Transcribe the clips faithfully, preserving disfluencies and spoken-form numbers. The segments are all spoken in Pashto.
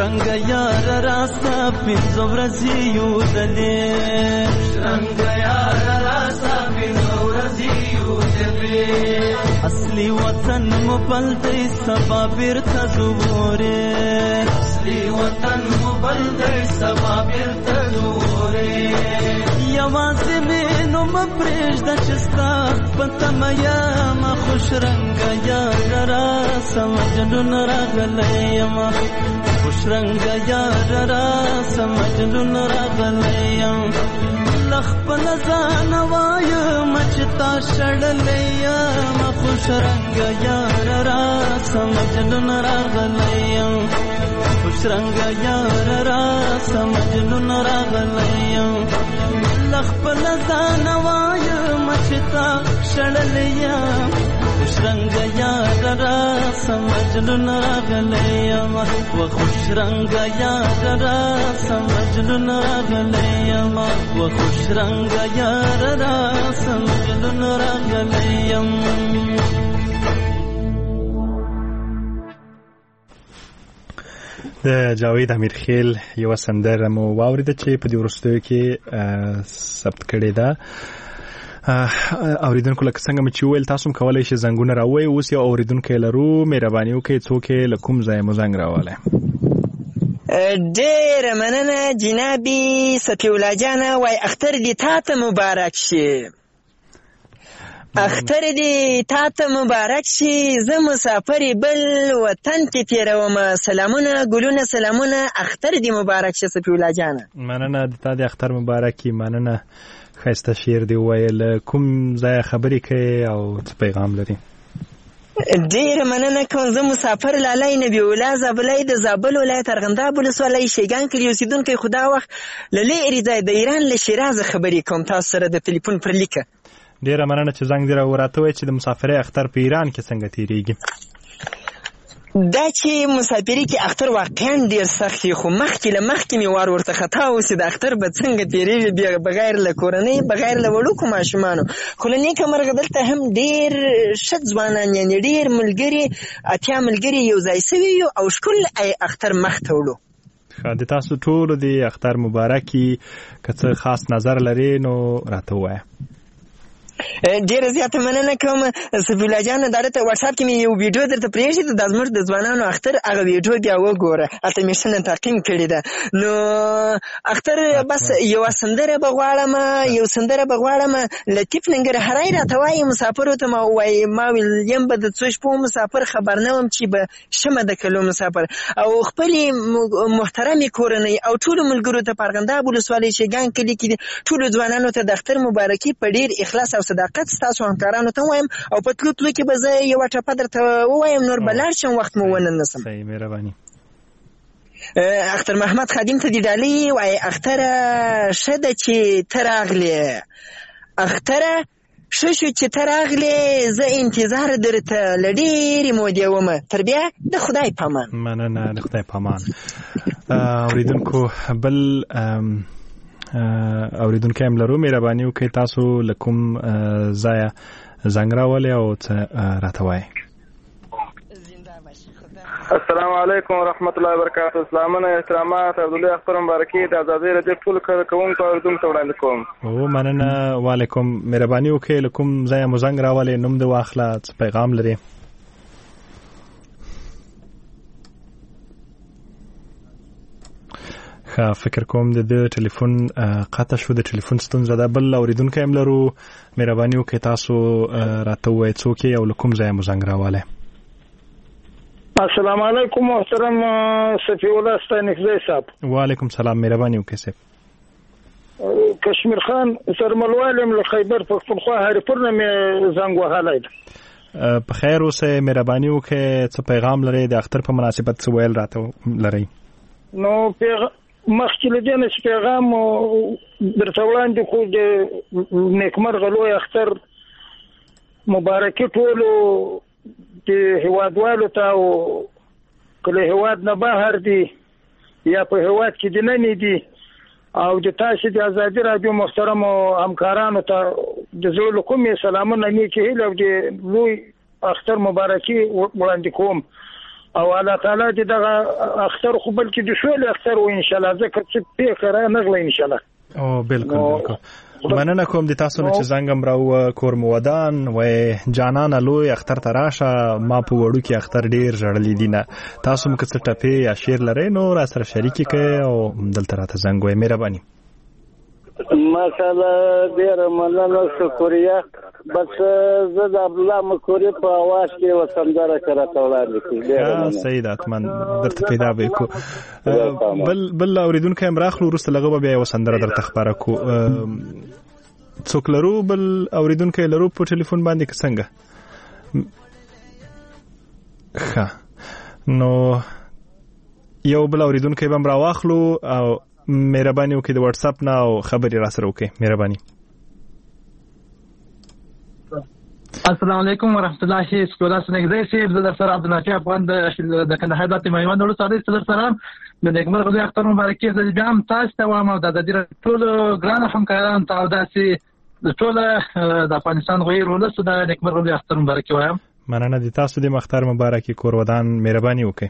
شرنګ یار راستا پنځه ورځې یو ځلې شرنګ یار راستا پنځه ورځې یو ځلې اصلي وطن مو بل دی سبا بیرته زورې اصلي وطن مو بل دی سبا بیرته زورې یوازې مې نوم پرېږده چې ستا په تمه یمه خوش رنګه یار راسه مجنون راغلی یمه خوش رنګه یار راسه مجنون راغلی یم له خپله ځانه وایمه چې تا شړلی یمه خوش رنګه یار راسه مجنون راغلی یم خوش رنګه یار راسه مجنون راغلی یم له خپله ځانه وایمه چې تا شړلی یم خوش رنګه یار راسه مجنون راغلی یم و خوش رنګه یار راسه مجنون راغلی یم و خوش رنګه یار راسه مجنون راغلی یم. د جاوید امیرخیل یوه سندره مو واورېده چې په دې وروستیو کې ثبت کړې ده. اوریدونکو لکه څنګه مې چې وویل تاسو هم کولی شئ زنګونه راووایئ. اوس یو اوریدونکی لرو، مهرباني وکړئ څوک یې له کوم ځایه مو زنګ راولی؟ ډېره مننه جنابي صفي الله جانه. وایي اختر دې تا ته مبارک شي، اختر دې تا ته مبارک شي، زه مسافر بل وطن کې تېرومه، سلامونه ګلونه سلامونه، اختر دې مبارک شي صفي الله جانه. مننه، د تا دې اختر مبارک وي. مننه، ښایسته شعر دې وویل. کوم ځای خبرې کوې او څه پیغام لري؟ ډېره مننه کوم. زه مسافر لالی نبي الله زابلی د زابل ولایت ارغنداب ولسوالۍ شیګان کلي اوسېدونکی، خو دا وخت له لرې ځای د ایران له شیرازه خبرې کوم تاسو سره د ټلیفون پر لیکه. ډېره مننه چې زنګ دې راته ووایې چې د مسافرۍ اختر په ایران کې څنګه تېرېږي. دا چې مسافري کې اختر واقعا ډېر سخت وي، خو مخکې له مخکې مې وار ورته خطا اوس د اختر به څنګه تېرېږي بغیر له کورنۍ بغیر له وړوکو ماشومانو. خو له نیکه مرغه دلته هم ډېر ښه ځوانان یعنې ډېر ملګري اتیا ملګري یو ځای سوي یو او ښکل اختر مخ ته وړو. د تاسو ټولو د اختر مبارک وي. که څه خاص نظر لرې نو راته ووایه. ډېره زیاته مننه کوم صفي الله جانه. دا درته واټساپ کې مې یو ویډیو درته پرېږدي، دا زموږ د ځوانانو اختر هغه ویډیو بیا وګوره، هلته مې ښه تعقیم کړې ده. نو اختر بس یوه سندره به غواړم یو سندره به غواړم لطیف ننګرهاری راته وایي مسافرو ته ما وایي ما ویل یم به د څو شپو مسافر خبر نه وم چې به شمه د کلو مسافر او خپلې محترمې کورنۍ او ټولو ملګرو ته په ارغنداب ولسوالۍ شیګان کلي کې ټولو ځوانانو ته د اختر مبارکي په ډېر اخلاص او صداقت ستاسو همکارانو ته وایم او په تلو تلو کې به زه یوه ټپه درته ووایم، نور به لاړ شم، وخت مو ونه نسم. صحیح، مهرباني. اختر محمد خادم ته دې ډالۍ وایي اختره ښه ده چې ته راغلې، اختره ښه شو چې ته راغلې، زه انتظار درته له ډېرې مودې ومه، تر بیا د خدای پامان. مننه، د خدای پامان. اورېدونکو بل اوریدونکی هم لرو، مهرباني وکړئ تاسو له کوم ځایه زنګ راولئ او څه راته وایئ. السلام علیکم ورحمت الله وبرکاته. سلامونه احترامات عبدالله اختر مبارکي د ازادۍ رادیو ټولو کوونکو اوریدونکو ته وړاندې کوم. او مننه، وعلیکم. مهرباني وکړئ له کوم ځایه مو زنګ راولئ، نوم دې واخله، څه پیغام لري؟ فکر کوم د دې ټلیفون قطع شو، د ټلیفون ستونزه ده. بل اوریدونکی هم لرو، مهرباني وکړئ تاسو راته ووایئ څوک یې او له کوم ځایه مو زنګ راولی؟ السلام علیکم محترم صفي الله ستانکزی صاحب. وعلیکم سلام، مهرباني وکړئ صاحب. کشمیر خان سرملوال یم له خیبر پښتونخوا هریپور نه مې زنګ وهلی ده. په خیر اوسئ، مهرباني وکړئ څه پیغام لرئ، د اختر په مناسبت څه ویل راته لرئ؟ نو پیغام مخکې له دې نه چې پیغام درته وړاندې کړو د نیکمرغه لوی اختر مبارکي ټولو د هیوادوالو ته او که له هیواد نه بهر دي یا په هیواد کې دننه دي او د تاسو د ازادي رادیو محترمو همکارانو ته د زړه له کومې سلامونه نیکې هیلې او د لوی اختر مبارکي وړاندې کوم. او الله تعالی دې دغه اختر خو بلکې د شول اختر و ان شاء الله ځکه چې پیښه را نغله ان شاء الله. او بالکل بالکل مننه کوم د تاسو نه چې زنګم راو کور مو ودان و جانان لوی اختر تراشه ما په وړو کې اختر ډیر جړلې دي نه تاسو مو کڅ ټپه یا شیر لري نو را سره شریک کړئ او دلته راته زنګ وای مهرباني. ماشاءالله ډیر مننه شکریا بس زه د عبد الله مکوري په اواز کې وسندره کړه وړاندې کړم. سید اتمن درته پیدا وکړو بل بل اوریدونکو هم راخلو ورسته لغه بیا وسندره درته خبره کو څوک لرو بل اوریدونکو لرو په ټلیفون باندې څنګه ښه نو یو بل اوریدونکو هم راواخلو او مهرباني وکړئ د واتس اپ نه او خبرې را سره وکړئ مهرباني. السلام علیکم ورحمت الله سکولا سنګزی سیب زه در سره عبدالنافع افغان د کندهار د میوند ولو سره در سره د نیکمر غوډه اختر مبارکي زه بیا هم تاسو ته وایم او د دې ټول ګران همکاران ته او داسې د ټول د افغانستان غویر ولس د نیکمر غوډه اختر مبارکي وایم. مننه دي تاسو د مختار مبارکي کور ودان مهرباني وکړئ.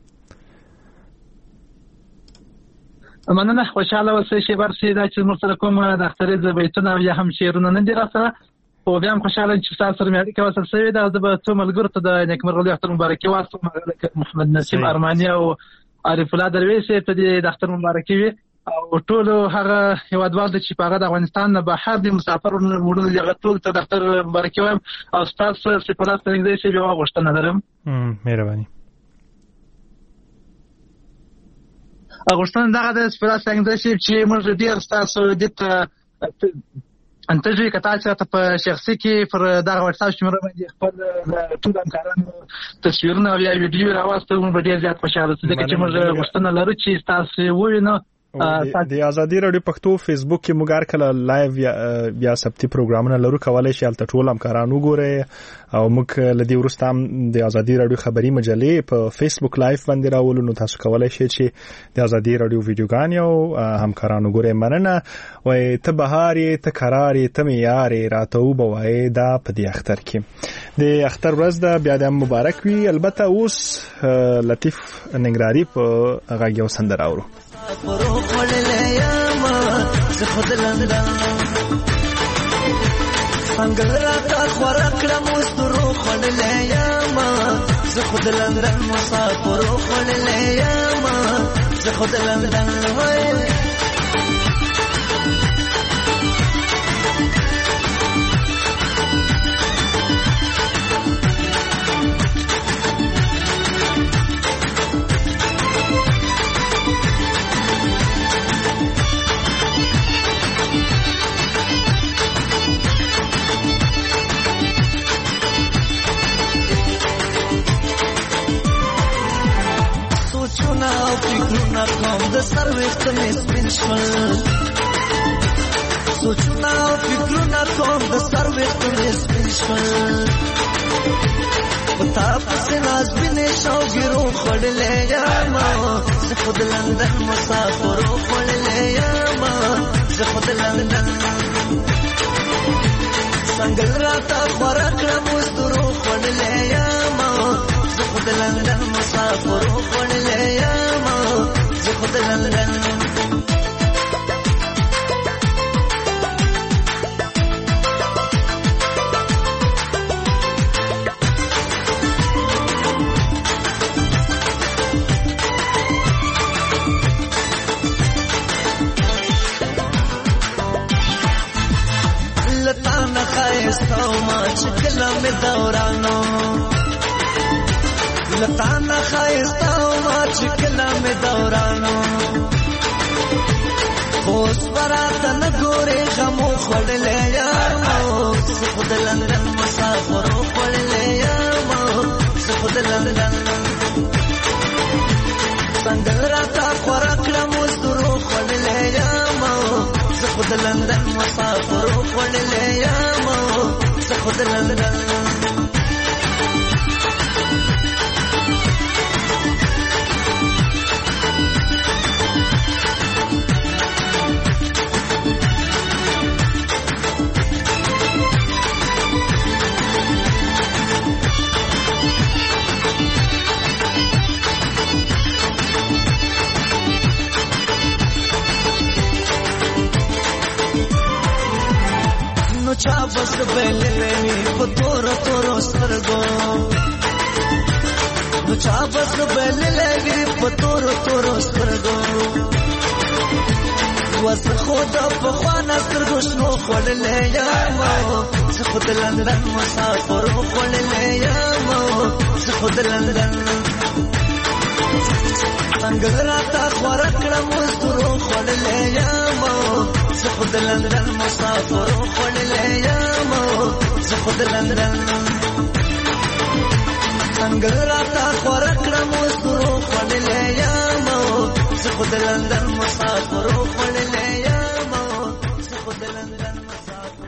مننه خوشاله اوسئ چې ورسې دا چې موږ سره کوم د اختر د بیتونه یا هم شعرونه نه دي را سره او بیا هم خوشاله چې تاسو سره مې اړیکه وسل شوې ده. زه به څو ملګرو ته د نیکمر غوډه اختر مبارکي واستم محمد نسیم ارماني او عارف الله درویش ته د اختر مبارکي وي او ټول هغه هیوادوال چې په هغه د افغانستان نه بهر دي مسافر وروڼه دغه ټول ته د اختر مبارکي وایم او تاسو سپارښت کوي چې بیا غوښتنه لرم. مهرباني. غوښتنه دغه د سپارښت کوي چې موږ ډیر تاسو د انتظر کتا چې په شخصي کې پر دغه واتس اپ شمېره باندې خپل ټول همکارانو تصویرونه او یا ویډیو راوستل موږ ډیر زیات خوشاله شو چې موږ غوښتنه لرو چې تاسو ووینو. د ازادي رادیو پښتو فیسبوک کې موږ کله لایو یا سبتي پروګرامونه لرو کولای شئ البته ټول همکارانو ګورئ او موږ لدی ورسته هم د ازادي رادیو خبري مجلې په فیسبوک لایو باندې راولو نو تاسو کولای شئ چې د ازادي رادیو ویډیوګان او همکارانو ګورئ. مننه وای ته بهاري ته قراري ته میاري راتو بوای دا په دې اختر کې د اختر ورځ دا بیا د مبارک وي. البته اوس لطیف ننګراری په غاګیو سندره اورو پرو خړلې یما زه خود لندن څنګه راته خورا کړم مسترو خړلې یما زه خود لندن مسافر خړلې یما زه خود لندن وای فکرونه کوم د سر وخت مې سپین شول سوچونه او فکرونه کوم د سر وخت مې سپین شول پتا پسې ناز بینې شوګیرو خړلې یما زه خود لندن مسافر خړلې یما زه خود لندن څنګه راته خورا کړم مسترو خړلې یما زه خود لندن مسافر خړلې یما زه خود لندن لتانا خایستو ما چکلا می دورانو لتانا خایستو ما چکلا می دورانو خوش براتا نگوری غمو خوڑلے یارمو سخود لندن مسافرو خوڑلے یارمو سخود لندن سنگل راتا خوراکڑا مزدورو خوڑلے یارمو سخود لندن مسافرو خوڑلے یارمو سخود لندن چا بس بلې وي په تور تور سترګو نو چا بس بلې وي په تور تور سترګو وس خود په خوانه سترګو شنو خړلې یم زه خود لندن مسافر خړلې یم زه خود لندن څنګه راته خور کړم سترو خړلې یم زه خود لندن مسافر خړلې یم زه خود لندن څنګه راته خور کړم سترو خړلې یم زه خود لندن مسافر خړلې یم زه خود لندن مسافر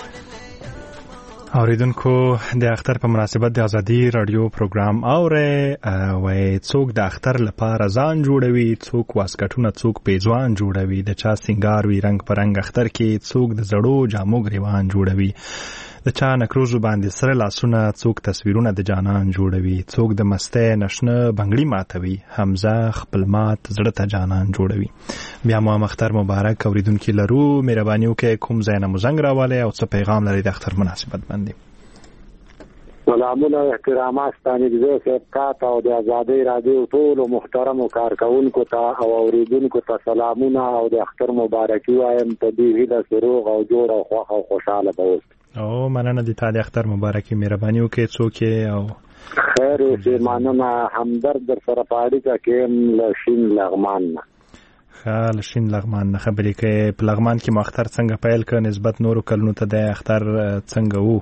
اوریدونکو د اختر په مناسبت د ازادي رادیو پروګرام اوره وای څوک د اختر لپاره ځان جوړوي څوک واسکټونه څوک پیځوان جوړوي د چا سنگار وی رنگ پرنګ اختر کې څوک د زړو جامو ګریوان جوړوي د چا نکروزو باندې سره لاسونه څوک تصویرونه د جانان جوړوي څوک د مسته نشنه بنگړی ماتوي حمزه خپل مات زړه ته جانان جوړوي بیا مو اختر مبارک اوریدونکو لرو مهرباني وکړئ کوم ځای نه مزنګ راواله او څه پیغام لري د اختر مناسبت باندې سلامونه احترامات ستانه دې صاحب تاسو او د ازادي رادیو ټول محترم کارکونکو ته او اوریدونکو ته سلامونه او د اختر مبارکي وایم ته دې هیله سروغ او جوړ او خوښ او خوشاله اوسئ او مننه د تعالی اختر مبارکي مهرباني وکړئ څوک او خیر اوسې مننه همدرد در سره پاړی کا کېم لشین لغمان نه خال شین لغمان نه خبرې کوي په لغمان کې مختر څنګه پیل ک نسبت نورو کلونو ته د اختر څنګه وو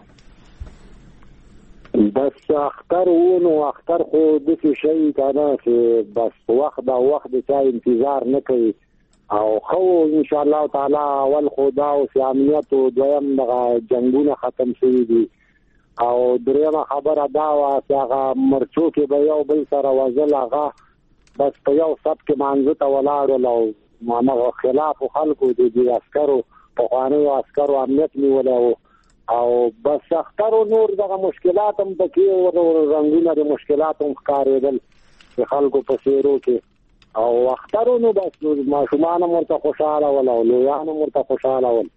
بس اختر وو نو اختر خو د څه شي کنه چې بس وخت دا وخت د انتظار نه کوي او خو ان شاء الله تعالی اول خدا او سیامیت او دویم د جنگونه ختم شوي دي او دریمه خبره دا وا چې هغه مرچو کې به یو بل سره وزل هغه بس په یو سب کې مانځه ته ولاړ او ما خلاف خلکو د دې عسکرو په خواني عسکرو امنیت نیول او بس اختر نور دغه مشکلات هم پکې او رنگونه د مشکلات هم ښکارېدل چې خلکو په سیرو کې او اخترونو بس ماشومان مرته خوشاله ول او لویان مرته خوشاله ول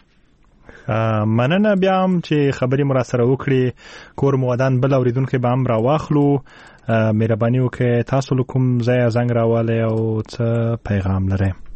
مننه بیا هم چې خبري مر سره وکړي کور مودان بل اوریدونکو به هم را واخلو مهرباني وکړئ تاسو کوم ځای زنګ راواله او څه پیغام لرئ